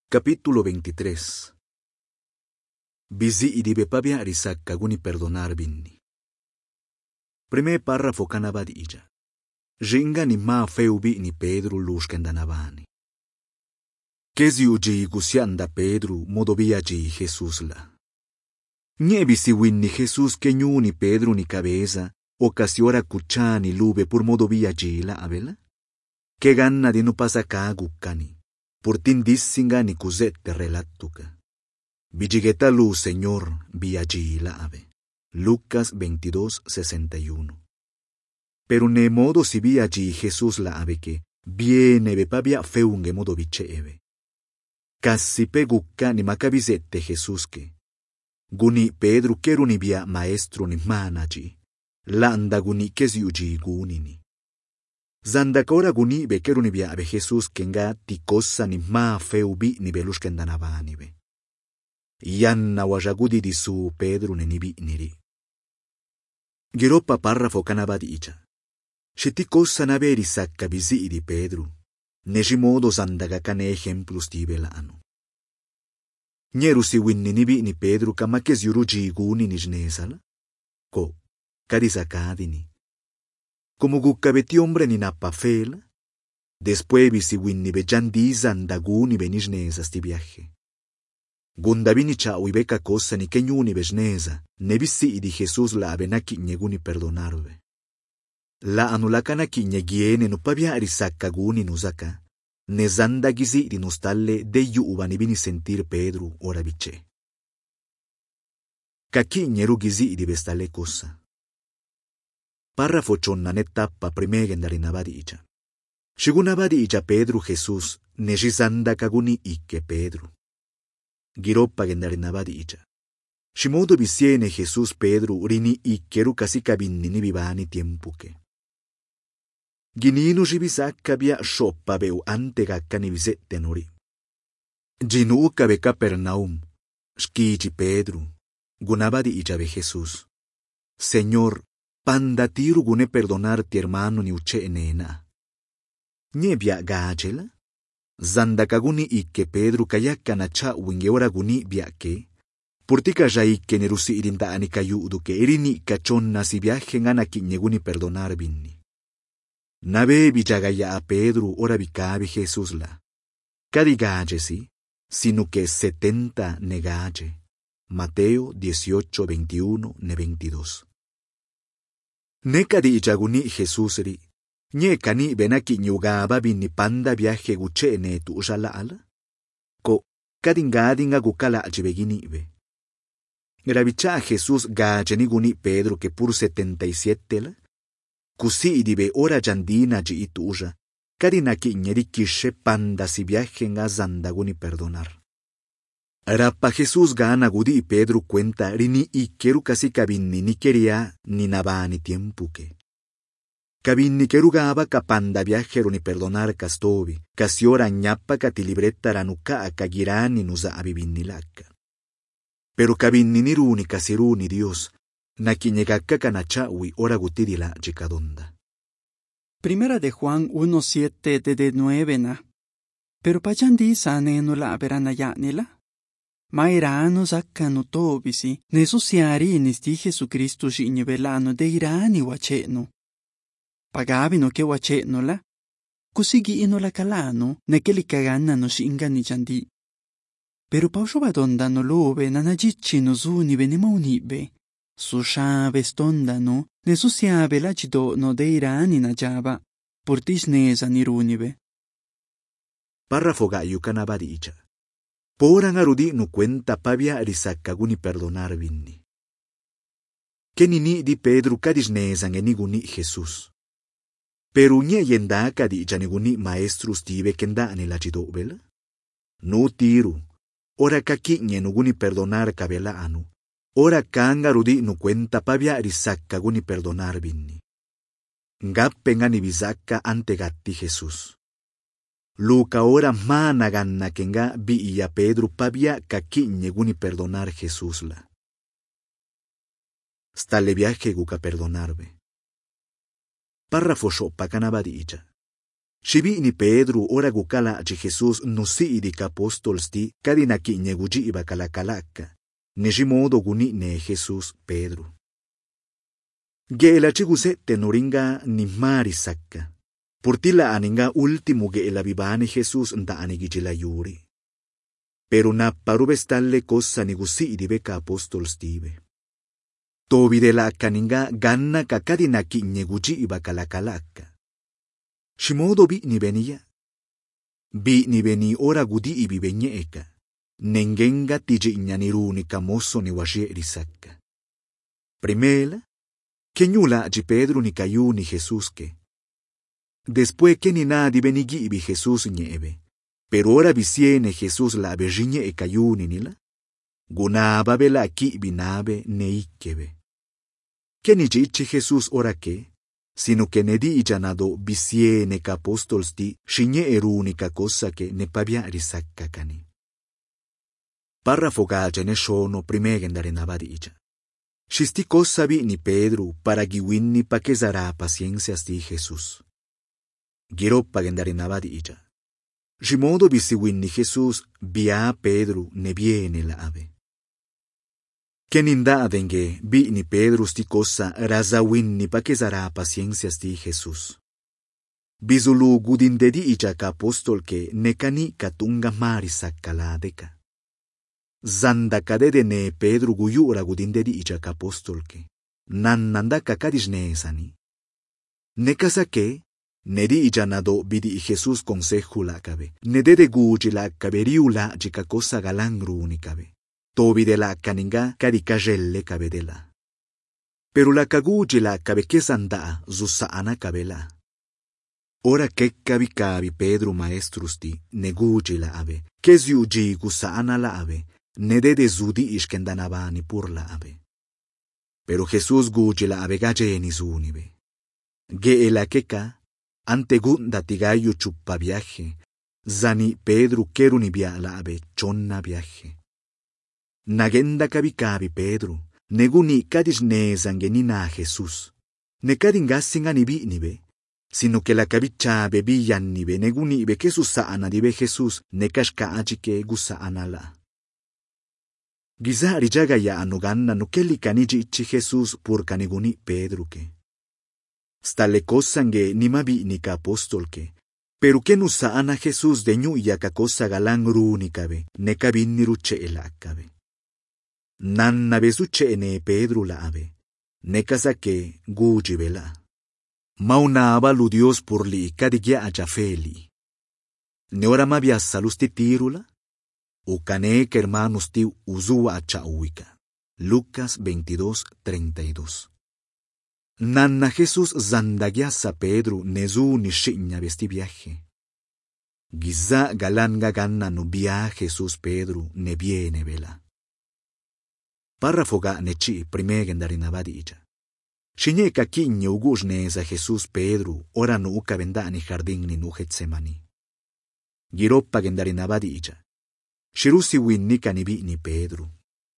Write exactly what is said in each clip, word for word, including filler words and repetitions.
Capítulo veintitrés. Bizi idibe pabia arisak kaguni perdonar binni. Primer párrafo canabadi ija. Jinga ni ma feubi ni Pedro lushkendanavani. Kezi uji gusianda Pedro modobia ji Jesus la. Niebi si winni Jesus kenyu ni Pedro ni cabeza ocasiora kuchani lube por modobia ji la abela. Que ganna di no pasa kagukani. Por tin dissinga ni cusette relatuca. Vigigeta lu Señor viagi la ave. Lucas veintidós, sesenta y uno. Pero ne modo si viagi Jesús la ave que viene bepabia feunge modo viceeve. Casi pegucca ni macabisette Jesús que. Guni Pedro keru ni via maestro ni manaji. Landa guni kesiuji gunini. Zandakora guni be keru ni bia be Jesus kenga tikosa ni ma feubi ni belushkendanavani be. Yanna wajagudi di su Pedro ne nibi niri. Giropa parrafo canabadi icha. Shitikosa naveri sacca bisi di Pedro. Neji modo zandaga cane ejemplus di belano. Nyeru si winni nibi ni Pedro kamakes yuruji guni ni jnesala. Ko, kadisakadini. Como guccabeti hombre ni napafela, después visi winni bejandiza andaguni benisnesa sti viaje. Gundabini cha uibeka cosa ni kenyuni besnesa, ne visi di Jesús la abenaki nyeguni perdonarve. La anulakana ki nyegiene no pabia arisakaguni nusaka, ne zandagisi di nostalle deyu ubani bini sentir Pedro ora biche. Kaki nyerugisi di bestale cosa. Párrafo chonna tappa primegen darinabadi icha. Shigunabadi icha Pedro Jesús, nejizanda kaguni ikke Pedro. Giroppa gendarinabadi icha. Shimodo visiene Jesús Pedro rini ikkeru kasika binnini vivani tiempuke. Gininu shibisakka bia shoppa beu ante gakkani visette nori. Ginuka be Capernaum, shkichi Pedro, gunabadi icha be Jesús. Señor, pandatiru gune perdonarti hermano ni uche nena. Niebia gachela? Zandakaguni ikke Pedro kayakka nacha wingeora guni biake. Purtika ja ikke nerusi irinda anika yudu ke irini kachonna si viaje ngana kinyeguni perdonar binni. Nabe bijagaya a Pedro ora bikabi Jesús la. Kadi gaje si, sino que setenta negaje. Mateo dieciocho, veintiuno, ne veintidós. Nekadi ijaguni Jesús ri. Nye kani benaki nyugaba bini panda viaje guche ne tu usala ala. Ko kadingadinga gukala ajibegini be. Gravicha Jesús gajeni guni Pedro que pur setenta y siete la. Kusi idibe ora jandina ji itu uja. Kadinaki nyerikishe panda si viaje nga zandaguni perdonar. Rapa Jesús gana gudi y Pedro cuenta rini ikeru kasi kabinni ni quería ni nabani tiempuke. Kabinni keru gaba kapanda viajero ni perdonar kastobi, kasiora ñapa kati libretta ranuka akagirani nusa abibinni laka. Pero kabinni ni runi kasiruni Dios, na kiñegaka kanachawi ora gutidila chikadonda. Primera de Juan uno siete de nueve na. Pero pachandi sane no la aberanayánila. Mairano zaccano tobisi, ne susiari nisti Jesucristo shinyevelano de irani waceno. Pagavino che waceno la, così ino la calano, ne che li cagannano shingani jandi. Pero pausho vadondano love, nanagiccino zuni venima unibe. Sushave stondano, ne susiave lacidono de irani najaba, portisnesa nirunive. Párrafo gayu canabadicha. Poran arudi no cuenta pavia risakaguni perdonar vinni. Kenini di Pedro kadisnesan eniguni Jesús. Pero nye yendaka di janiguni maestro stive kenda ne la chidobel. No tiru. Ora kaki nye nuguni perdonar kabela anu. Ora kanga rudi no cuenta pavia risakaguni perdonar vinni. Ngappengani bisakka ante gatti Jesús. Luka ora mana ganna kenga bi iya Pedro pabia kaki nyeguni perdonar Jesús la. Stalle viaje guka perdonarbe. Párrafo shoppa canabadicha. Shibi ni Pedro ora gukala ji Jesus nusi di apostol sti kadi naki nyeguji iba kalakalaka. Nejimodo guni ne Jesus Pedro. Geela chigusette noringa ni mari sakka. Purtila aninga ultimo geela bibani Jesus nda anigijila yuri. Pero na parubestalle cosa ni gusi di beka apostol stive. Tobi de la kaninga ganna kakadi naki nyeguji iba kalakalaka. Shimodo bi ni benia. Bi ni beni ora gudi ibi benye eka. Nengenga tiji ñaniruni kamoso ni washe risakka. Primera, que ñula ji Pedro ni cayu ni Jesús que. Después que ni nadi benigi ibi Jesús nieve. Pero ora visiene Jesús la bejiñe e cayu ni nila. Gunaba bela ki binabe ne ikebe. Que ni jichi Jesús ora que. Sino que ne di janado visiene ka apostols di shiñe erunica cosa che ne pabia risakka kani. Parrafo gaja ne shono primeghendare navadija. Shisti cosa vi ni Pedro para giwinni pa che sarà paciencia sti Jesus. Giroppa gendare navadija. Shimodo bisi winni Jesus bia Pedro ne viene la ave. Che nindadenge bi ni Pedro sti cosa rasa winni pa che sarà paciencia sti Jesus. Bisulu gudindedi ija ka apostol che ne cani katunga mari sakkaladeka. Zanda kadede ne Pedro guyura gudindedi ija ka apostol che nannanda kakadish nesani. Ne casa che ne di ija nado bidi Jesus consejo la cabe. Ne dede guji la caberiu la jika cosa galangruni cabe. Tobi de la kaninga kadikajelle cabe de la. Pero la kaguji la cabe que sanda zusaana cabe la. Ora che cabi cabi Pedro maestrusti ne guji la ave. Che ziuji gusaana la ave. Ne dede zudi ishkendanavani pur la ave. Pero Jesús guji la ave gajeni zunive. Ge la keka ante gunda tigayu chuppa viaje. Zani Pedro keruni via la ave chonna viaje. Nagenda kabi kabi Pedro. Neguni kadis ne zangenina Jesús. Ne kadingasinga ni bi nibe. Sino que la kabicha bebiyan nibe neguni be que susaana dibe Jesús ne kashka ajike gusaana la. Giza rijaga ya anuganna no kelli kaniji ichi Jesus pur kaniguni Pedro que. Stalle kosange ni mabi ni ka apostol que. Pero que no saana Jesus de ñu ya ka cosa galang runi kabe, ne kabin ni ruche el akabe. Nanna besuche ne Pedro la ave, ne casa que guji vela. Maunaba lu Dios por li kadigya ajafeli. Ne ora mabia salusti tirula? O cane que hermanos tiu uzua chauika. Lucas veintidós, treinta y dos. Nanna Jesús zandagiasa Pedro nezu ni shiña vesti viaje. Giza galanga ganna no via Jesús Pedro ne viene vela. Párrafo ga nechi primegendari navadija. Shiñe kakiñe ugushnes a Jesús Pedro ora no uka vendani jardín ni nu Getsemani. Giroppa gendari navadija. Shirusi winnika ni bi ni Pedro.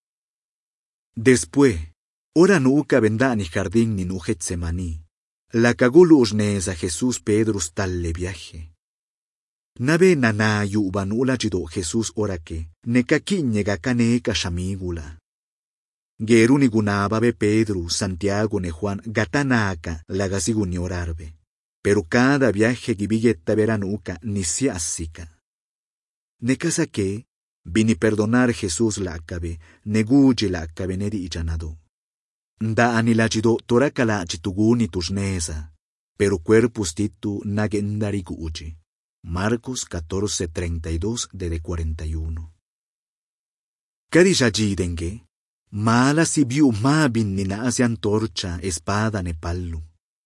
Después, ora no uka vendani jardín ni nu Getsemani. La cagulu usnes a Jesús Pedro stalle viaje. Nabe nana yu banula jido Jesús ora que, ne kakiñe gakane kashamigula. Geruni gunaba be Pedro, Santiago ne Juan gatanaka la gasiguni orarbe. Pero cada viaje gibilletta veranuca ni si asica. Ne casa que, vini perdonar Jesús la acabe, ne guji la acabe ne di janado. Da anilajido torakala jituguni tusnesa, pero cuerpus titu nagendari guji. Marcos catorce, treinta y dos de cuarenta y uno. Kadijajidenge. Mala si biu ma binnina si antorcha, espada ne pallu.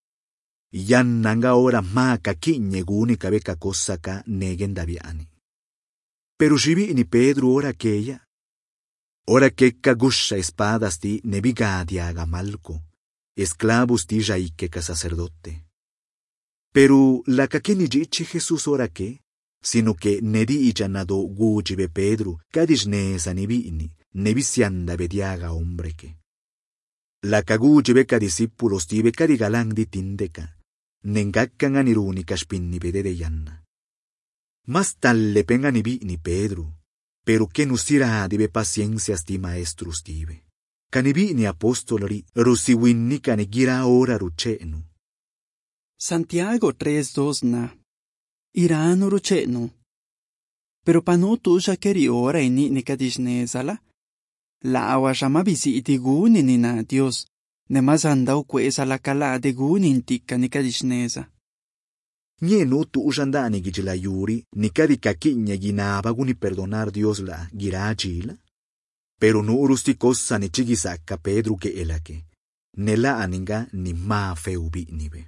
Yan nanga ora ma kakiñe guni kabeka cosa ka negen daviani. Pero shibi ni Pedro ora aquella. Ora que kagusha espadas ti nebiga diaga malco, esclavos ti jaike ka sacerdote. Pero la kakini jichi Jesús ora que, sino que nedi ijanado gujibe Pedro, kadisnesa ni bini. Nevisianda vediaga hombre que. La caguji beca discípulos ti beca di galang di tindeca. nengakkan aniruni kashpin ni bede de yanna. Más tal le penga ni bi ni Pedro, pero que nusira dibe paciencias ti maestros tibe. Canibi ni apostolari rusiwinni canigira ora ruchenu. Santiago tres dos na. Irano ruchenu. Pero panutu ya keri ora ini ni kadishnezala. La awa shama visiti guni ni na Dios. Ne mazandau kwesa la kala de guni intika ni kadishneza. Nye no tu usandani gijila yuri, ni kadi kakinya ginaba guni perdonar Dios la girachila. Pero no urusti cosa ni chigisaka Pedro que elake. Nela aninga ni ma feubi nibe.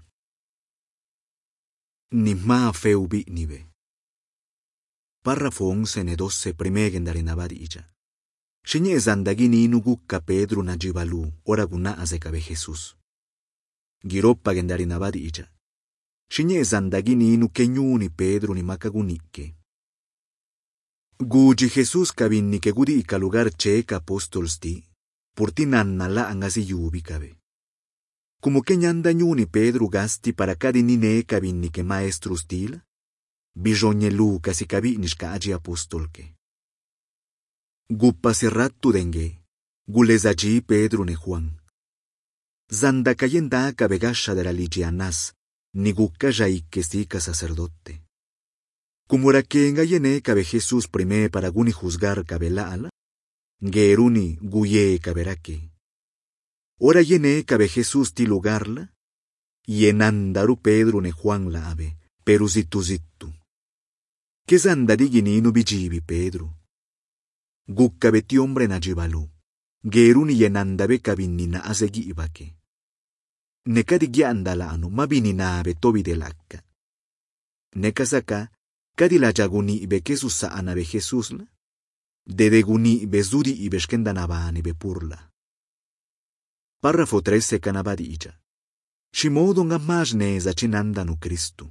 Ni ma feubi nibe. Párrafo once ne doce primegen darinabadija. Shinye zandagini inugukka Pedro na jibalu ora guna azekabe Jesús. Giroppa gendarinabadija. Shinye zandagini inu kenyuni Pedro ni makagunike. Guji Jesús kabinni ke gudi ika lugar cheka apóstols ti, purti nannala angasi yubi kabe. Como que nyanda nyuni Pedro gasti para kadi nine kabinni ke maestros tila, bijonye Lucas i kabinish ka aji apostolke. Guppa serrattu denge, gulezaji Pedro ne Juan. Zanda kayenda kabegasha de la ligianas, ni gukka jaike sika sacerdote. Como era que engayene cabe Jesús prime para guni juzgar cabelala, geruni guye caberake. Ora yene cabe Jesús ti lugarla, y enandaru Pedro ne Juan la ave, pero zittu zittu. Que zandarigini no bijibi Pedro. Gukkabe ti hombre na jibalu, geruni yenandabe kabinina azegi ibake. Nekadi gyandala anu mabininabe tobi delakka. Nekasaka, Kadi la jaguni ibe kesusa anabe Jesús la, dede guni ibe zuri ibe shkendanabani be purla. Párrafo trece canabadija. Shimodo nga majneza chinandanu Cristu.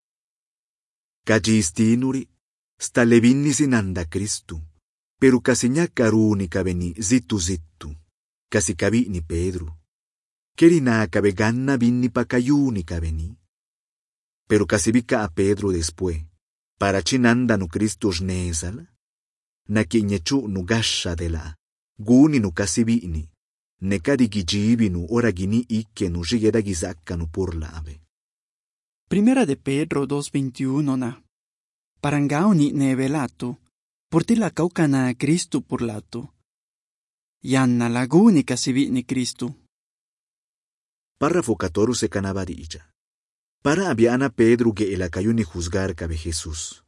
Kajistinuri, sta levinni sinanda Cristu, pero kasinya karuni kabeni zittu zittu, kasi kabini Pedro. Kerina kabe ganna binni pakayuni kabeni. Pero kasibika a Pedro después. Para chinanda nu Kristus nezala, na kinyechu nu gasha de la, guni nu kasibini, ne kadi gijibi nu ora gini ikke nu jigeda gizaka nu por la ave. Primera de Pedro dos veintiuno na. Parangao ni nevelato, porti la kaukana a Cristo por lato. Yanna la guni kasibini Cristo. Párrafo catorce canabadija. Para abiana Pedro que el acayuni juzgar cabe Jesús.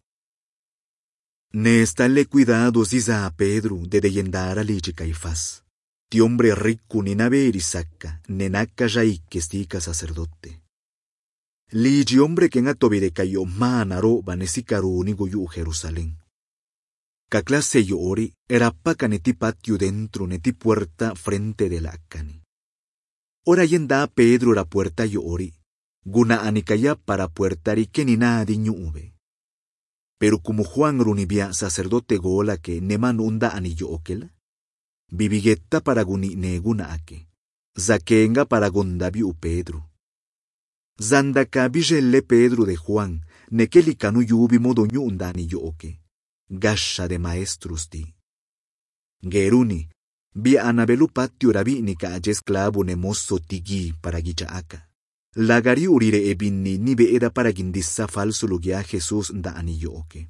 Ne estale cuidado ziza a Pedro de deyendara lichi Caifás. Ti hombre rico ni naveri sacca, ne nacca jaike stica sacerdote. Ligi hombre que en atobide cayo mana roba ne sicaruni goyu Jerusalén. Ca clase yo ori era paca ne ti patio dentro ne ti puerta frente de la cani. Ora yenda Pedro la puerta yo ori. Guna anikaya para puertari que ni nadi ñuve. Pero como Juan runibia sacerdote gola que neman unda anillo okela, bibigetta para guni ne guna ake, zakenga para gondabiu Pedro. Zandaka bijelle Pedro de Juan, nekeli kanu yubi modo ñunda anillo oke, gasha de maestros ti. Geruni, bia anabelu patio rabini ka esclavo ne mosso tigi para gichaaka. Lagari urire ebinni nibe era para gindissa falso lugia Jesús da anillo oke.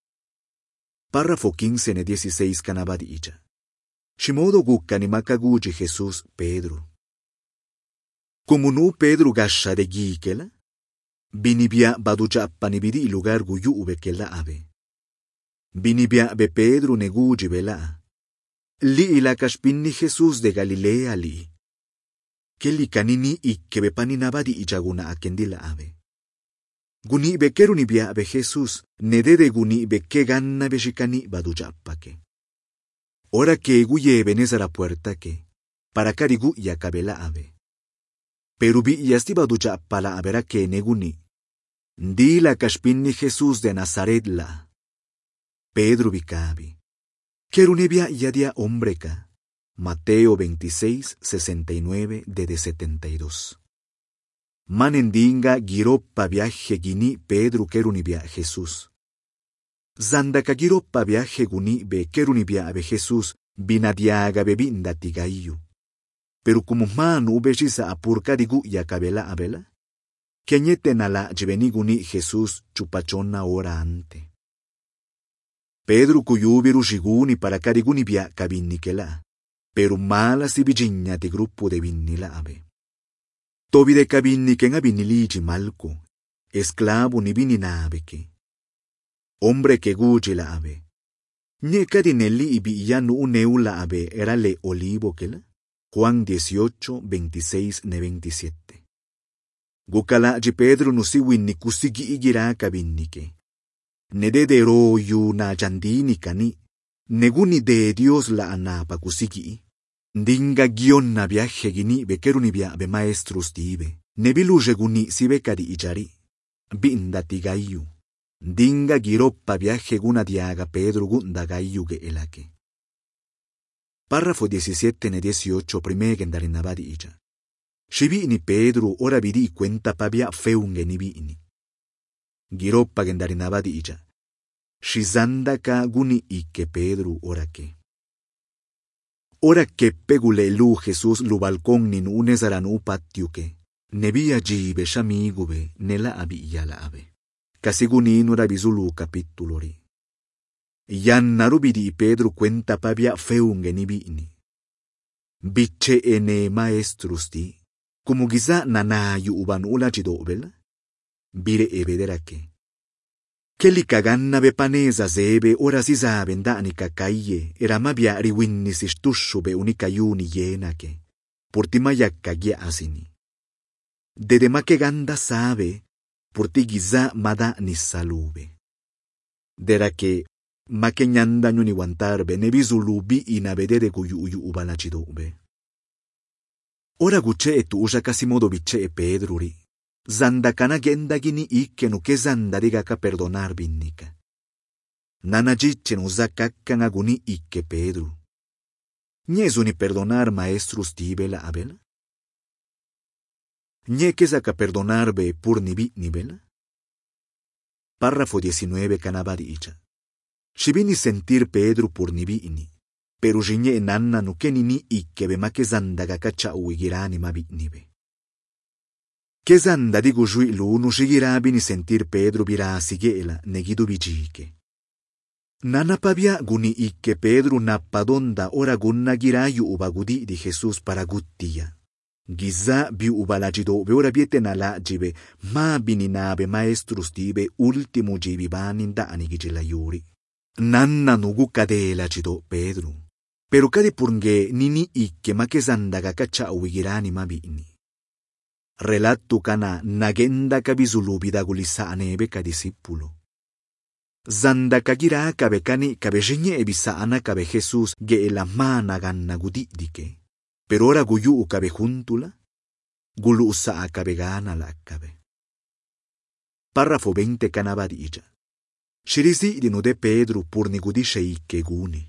Párrafo quince ne dieciséis canabadija. Shimodo gukka ni makaguji Jesús Pedro. Como no Pedro gasha de gikela, binibia badujappa ni bidi lugar guyu ubekela ave. Binibia be Pedro ne guji bela. Li ila kashpinni Jesús de Galilea li. Kelli kanini ikke be paninabadi ijaguna akendila ave. Guni be keruni bia be Jesús, nedede guni be ke ganna be shikani badujappake. Ora que guye beneza la puerta que, para karigu ya kabela ave. Pero bi yasti badujappa la avera que neguni. Ndi la kashpinni Jesús de Nazaret la. Pedro bikabi. Keruni bia yadia hombreka. Mateo veintiséis, sesenta y nueve, de setenta y dos. manendinga giroppa viaje gini Pedro keruni bia Jesús. Zandaka giroppa viaje guni be keruni bia be Jesús binadiaga bebinda tigayu. Pero como manu ubejisa apurka digu ya kabela abela, kenyete nala jibeni guni Jesús chupachona ora ante. Pedro kuyubiru shiguni para kariguni bia kabinikela, pero mala si bijinja ti gruppo de binnila abe. Tobi de kabinike nga biniliji malko, esclavo ni bininabeke. Hombre que guji la abe. Nye kadinelli ibi yanu uneula abe era le olivo kela. Juan dieciocho, veintiséis ne veintisiete. Gukala ji Pedro nusiwin ni kusigi igira kabinnike. Nede de royu na jandini kani, neguni de Dios la anapa kusigi. Ndinga gion na viaje gini bekeruni bia be maestros tibe. Nebiluje guni si becadi ijari. Binda tigayu. Ndinga giroppa viaje guna diaga Pedro gunda gayu ge elake. Párrafo diecisiete ne dieciocho prime gendarinabadi ija. Shibini Pedro ora vidi cuenta pabia feunge ni bini. Giroppa gendarinabadi ija. Shizandaka guni ike Pedro ora ke. Ora que pegule lu Jesús lu balcón nin unesaranu patiuke. Nebia jibe shamigube nela abia la ave. Kasiguni ora bisulu capitulori. Yan narubidi Pedro cuenta pabia feunge ni bini. Biche ene maestrusti, como giza nanayu uban ula jidobel, bire ebederake. Kelli kaganna be panesa zebe ora si saben dani kakaye, era mabia riwinni si stushu be unika yuni yenake, portima yakka gia asini. Dede ma che ganda sabe, porti giza mada ni salube. Dera che ma che nyanda nyuni wantarbe ne bisulubi ina vedere kuyu uyu ubalacidobe. Ora gucce e tu usa casimodo bicce e Pedruri. Zanda kana genda gini ikke no che zanda riga ka perdonar binnika. Nana gicce no usa kakkan aguni ikke Pedru. Niesuni perdonar maestrus tibela abela? Nie che sa ka perdonarbe pur nibi nibela? Párrafo diecinueve canabadi icha. Shibini sentir Pedro pur nibini, pero jinye nanna no kenini ikke ma che zandaga caccia uigirani ma bitnibe. Che zanda digo jui lu no shigirabini sentir Pedro bira sigela negido bijike. Nana pabia guni ikke Pedro nappadonda ora gunna girayu ubagudi di Jesus para guttia. Giza bi ubalagido be ora biete nala jibe ma bininabe maestrus tibe ultimo jibi banin da anigijila yuri. Nanna nugu kadela cido Pedro. Pero kade purnge nini ikke ma che zandaga caccia uigirani ma bini. Relattu kana nagenda kabizulubi da gulisa anebe kadisipulo. Zandaka gira kabe kani kabe jenye ebisa ana kabe Jesus ge la mana ganna gudidike. Pero ora guyu kabe juntula, gulu usa akabe gana la akabe. Párrafo veinte canabadilla. Shirisi di nude Pedro pur nigudisce ikke guni.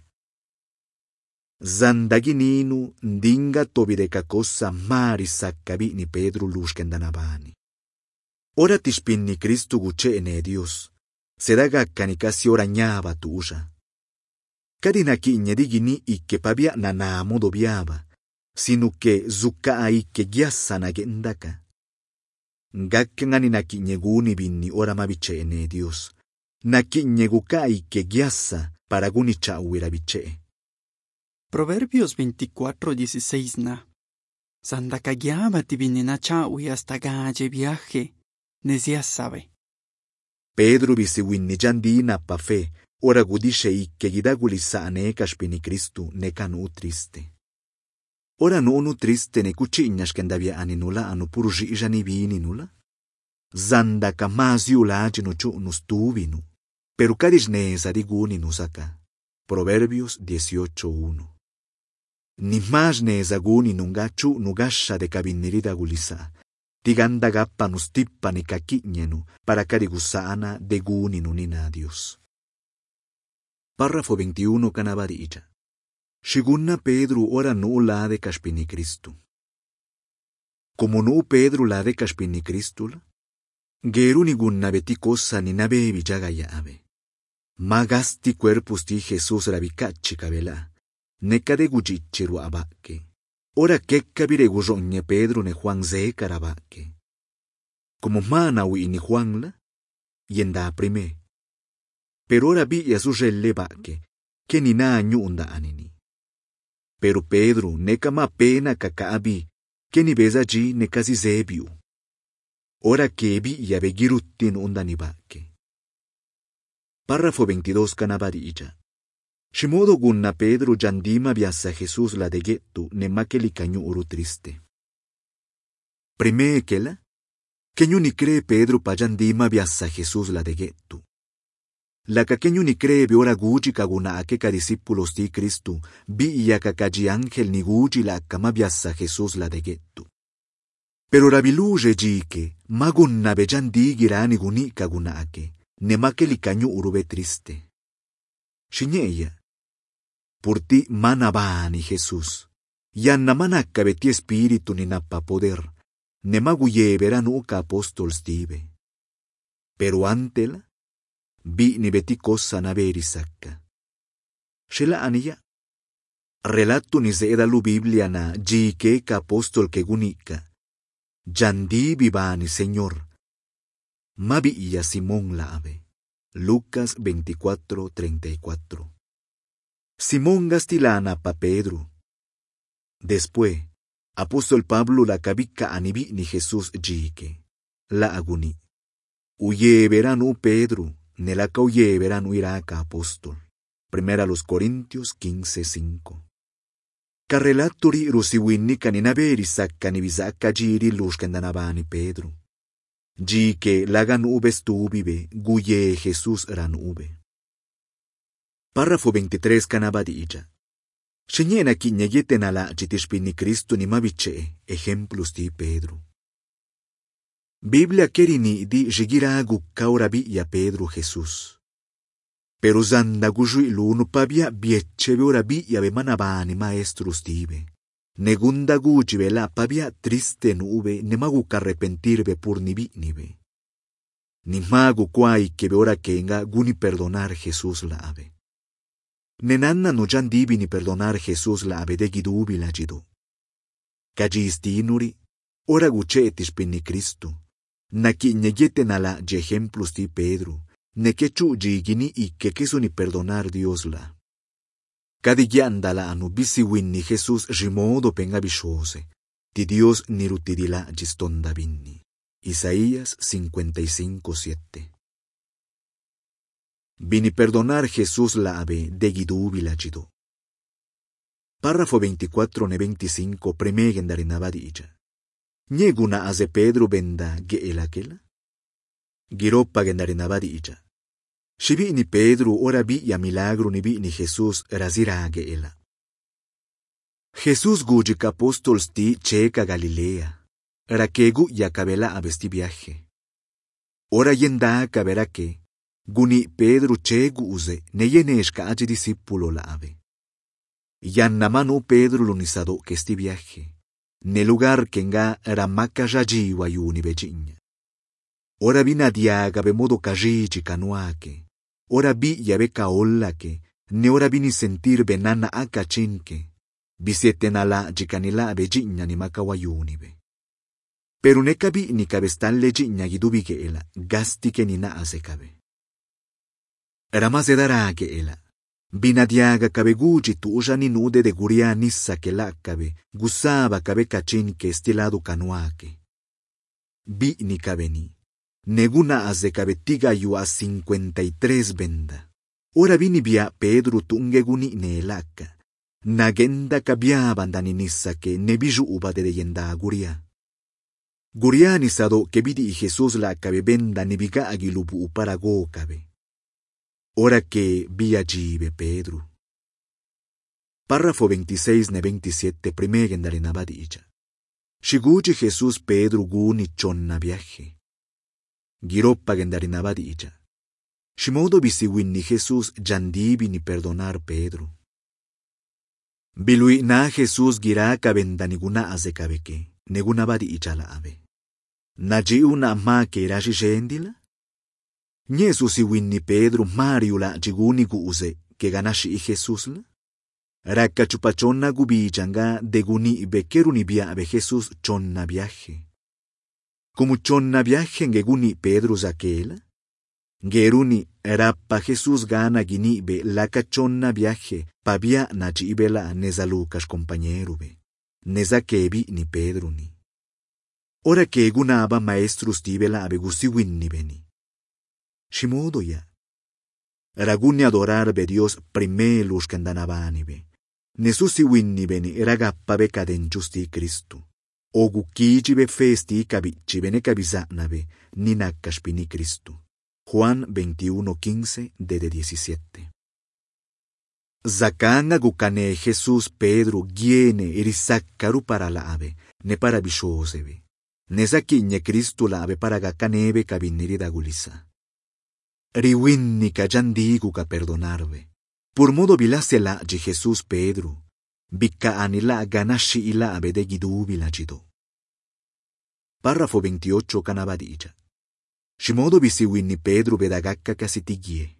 Zandagininu ndinga tobide kakossa mari sakkabi ni Pedro lushkendanabani. Ora ti spinni Cristo gucce ene Dios, sedaga kanikasi ora nyaba tuja. Kadina kinye digini ikke pabia nanamo dobiaba, sinu ke zukka a ikke giassa nagendaka. Ngakkengani na kinye guni binni ora mabice ene Dios. Nakinye gukai que giassa para gunicha uira biche. Proverbios veinticuatro dieciséis na. Sandaka giaba tibinina chaui hasta gaje viaje, nesia sabe. Pedro bisi winni jandina pa fe, ora gudisce ikke gidagulisa ane kashpini Cristu ne kanu triste. Ora nonu triste ne kucignas kendavia ani nula anu purji jani vini nula? Zandaka maziu lagino chu nustuvinu. Pero kadisnesa diguni nusaka. Proverbios dieciocho uno. Ni más nesa guni nungachu nugasha de kabinirida gulisa. Tiganda gappa nustippa ni kakinyenu para kadigusana de guni nunina Dios. Párrafo veintiuno canabadilla. Shigunna Pedro ora nula de kashpini Cristo. como no Pedro la de kashpini Kristula, geru ni gunna beti cosa ni nabe vijaga yabe. Magasti cuerpus ti Jesús rabikachi kabela, neka de gujichiru abake. Ora que kabire gujogne Pedro ne Juan ze karabake. Como mana wi ni Juan la, yenda prime. Pero ora vi ya su bake, que ni na nyunda anini. Pero Pedro neka ma pena kakaabi, que ni beza ji ne kasi zebiu. Ora que vi ya begirutin undani bake. Párrafo veintidós canabadilla. Shimodo gunna Pedro jandima biasa Jesús la de getu ne makeli kanyu uru triste. Prime kela, kenyu ni cree Pedro pa jandima biasa Jesús la de getu. La ka kenyu ni cree biora guji kaguna ake ka discípulos ti Cristo, bi ya kakaji ángel ni guji la kama biasa Jesús la de getu. Pero rabiluje jike, magunna be jandigirani guni kaguna ake. Ne makeli kanyu urube triste. Shinyeya. Por ti manabani Jesús. Yanna manakka beti espíritu ni nappa poder. Ne maguye veranu ka apóstol stive. Pero antela, bi ni beti cosa naveri sakka. Shela aniya. Relato ni zeda lu Biblia na jike ka apóstol ke gunika. Jandi bibani Señor. Mabi y Simón la ave. Lucas veinticuatro, treinta y cuatro. Simón gastilana pa Pedro. Después, apóstol Pablo la cabica anibi ni Jesús jike. La aguni. Uye verano Pedro, nelaka uye verano iraka apóstol. Primera los Corintios quince, cinco. Carrelaturi rusiwinni kaninaberi sakka nibisaka jiri lushkendanabani Pedro. Jike lagan ube stubibe, guye Jesús ran ube. Párrafo veintitrés canabadilla. Shenyena ki nyegete nala jitishpini Cristo ni mabiche, ejemplos ti Pedro. Biblia kerini di jigira gukkaurabi ya Pedro Jesús. Pero zanda gujui lunu pabia biechebe orabi ya be manabani maestros tibe. Negunda gujibe la pabia triste nube ne magu arrepentirbe pur nibi nibe. Ni magu kwai que ora kenga guni perdonar Jesús la ave. Nenanna no jandibi ni perdonar Jesús la ave de gidubi la jidu. Kajistinuri, ora guchetis pinni Cristo. Naki nyegete nala je ejemplos ti Pedro. Ne kechu jigini y que queso ni perdonar Dios la. Kadigyandala anu bisiwinni Jesús rimodo penga bishose, ti Dios nirutidila gistonda binni. Isaías cincuenta y cinco, siete. Vini perdonar Jesús la ave de gidubi la jido. Párrafo veinticuatro ne veinticinco premegen darinabadilla. Nyeguna aze Pedro benda geelakela? Giropa gendarinabadilla. Shibi ni Pedro ora bi ya milagro ni bi ni Jesús razirage ela. Jesús gujik apóstols ti checa Galilea. Rakegu ya kabela abesti viaje. Ora yenda kabera que guni Pedro chegu use ne yeneshka aji discípulo la ave. Yannamano Pedro lunisado que esti viaje. Ne lugar kenga ramaka jaji wayuni bejinya. Ora bina diaga be modo kajichi kanuake. Ora bi yabe kaollake, ne ora bini sentir benana akachinke, bisietenala jikanila bejigna ni makawayunibe. Pero ne kabi ni kabestalle jigna gidubike ela, gastike ni na asekabe. Ramase darake ela, binadiaga kabe guji tuja ni nude de guria nissa ke lakabe, gusaba kabe kachinke estilado kanuake. Bi ni kabeni. Neguna hace cabetiga yu a cincuenta y tres benda. Ora vini via Pedro tungeguni ne laka. Nagenda kabia bandaninissa que ne biju uba de yenda guria. Guria nisado que vidi Jesús la cabe benda ne biga agilubu uparago cabe. Ora que via jibe Pedro. Párrafo veintiséis ne veintisiete primegen darinabadilla. Shiguchi Jesús Pedro guni chonna viaje. Giroppa gendarinabadilla. Shimodo bisiwinni Jesús jandibi ni perdonar Pedro. Bilui na Jesús giraka bendaniguna azekabeke. negunabadi ichalaabe. Najiuna ma kerashi shendila? Nyesu si winni Pedro mariula jiguni guuse ke ganashi i Jesusla? Raka chupachonna gubichanga deguni bekeruni biabe Jesus chonna viaje. Como chonna viaje ngeguni Pedro zakela? Ngeruni rappa Jesus gana ginibe la cachonna viaje pabia nachibela neza Lucas compañerube. Neza kebi ni Pedro ni. Ora que gunaba maestrus tibela abe gusi winni beni. Shimodo ya. Raguni adorar be Dios primelus candanabani be. Nesusi winni beni ragappa be caden giusti Cristo. Ogu kiji be festi cabici bene cabizana be ni nakaspini Cristo. Juan veintiuno quince de diecisiete. Zakanga gukane Jesus Pedro giene irisakkaru para la ave ne para bishosebe. Ne zakinye Cristo la ave para gakanebe kabiniri da gulisa. Riwinni ka jandigu ka perdonarve. Por modo bilase la ji Jesus Pedro. Bicca anila ganashi ila ave de gidubi la jido. Párrafo veintiocho canabadilla. Shimodo bisiwinni Pedro bedagakka kasitigie.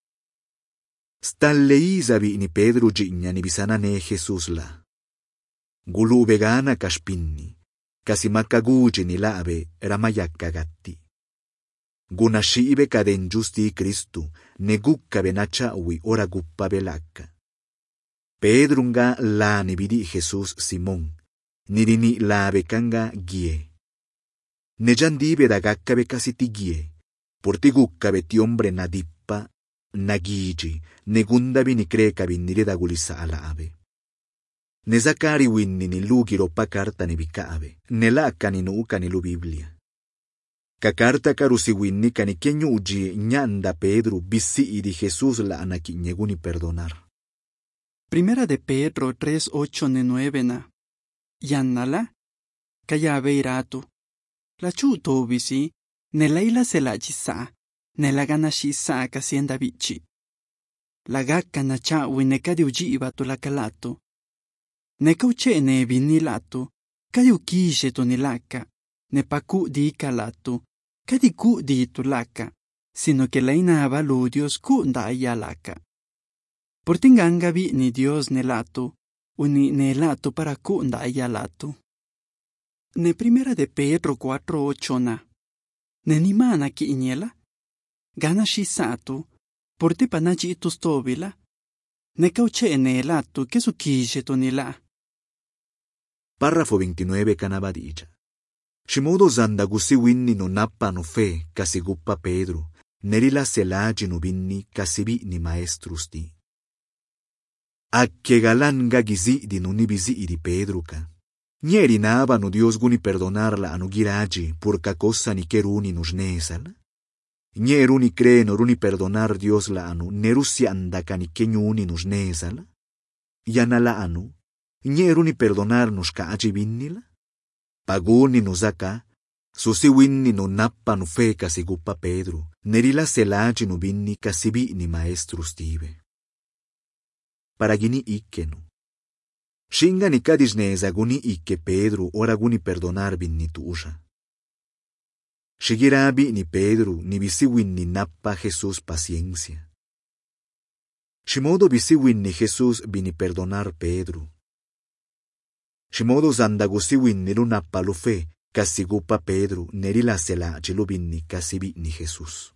Stalle isabi ni Pedro gigna ni bisana ne Jesus la. Gulu vegana kaspinni, kasimaka guji ni labe ramayakka gatti. Guna shibe kaden justi Cristo, ne gukka benacha ui ora guppa belakka. Pedro nga la ni bidi Jesus Simon, nirini labe kanga gie. Ne jandibe dagakka be kasiti gie, porti gukka beti ombre nadippa, nagigi, negundabi ni creka vinnire da gulissa ala ave. Ne zakari winni ni lugi ropa carta ni bicave, ne lacca ni nuca ni lu Biblia. Ka carta carusi winni cani kenyu uji nyanda Pedro bisi di Jesús la anaki nyeguni perdonar. Primera de Pedro tres ocho ne nueve na. Yannala, kaya veirato. La chuto bisi, ne laila se la jisa. Nella gana shisa kasienda bichi. La gakka na chawi ne kadi ujiba tu la calato. Ne kauche ne vinilato, kadi ukishe tu nilaka, ne paku di calato, kadi ku di tu laka, sino que la inaba lu Dios ku ndaya laka. Portinganga vi ni Dios nelato, uni nelato para ku ndaya lato. Ne primera de Pedro cuatro ocho na. Ne nimana ki inyela? Gana shisato, porti panaji itustobila, ne cauche ne lato che su kishe tonila. Párrafo veintinueve canabadilla. Shimodo zanda gusi winni no nappa no fe, casi guppa Pedro, nerila selagi no vinni, casi vi ni maestrus di. Acche galanga gizi di non ibisi di Pedro ca. Nieri nava no Dios guni perdonarla anu giragi, purca cosa ni keruni nos nesal. Nieruni creno runi perdonar Dios la anu, nerusi andaka ni kenyuni nos nesal. Yana la anu, nieruni perdonar nos ka aji vinnila. Paguni nos aka, susi winni no nappa no fe kasi guppa Pedro, nerila selaji no vinni kasi vi ni maestro stive. Paragini ikkenu. Shinga ni kadisneza guni ikke Pedro ora guni perdonar vinni tuja. Shigirabi ni Pedro ni bisiwin ni nappa Jesús paciencia. Shimodo bisiwin ni Jesús bini perdonar Pedro. Shimodo zandagusiwin ni lunappa lu fe kasigupa Pedro nerila sela jilubin ni kasibi ni Jesús.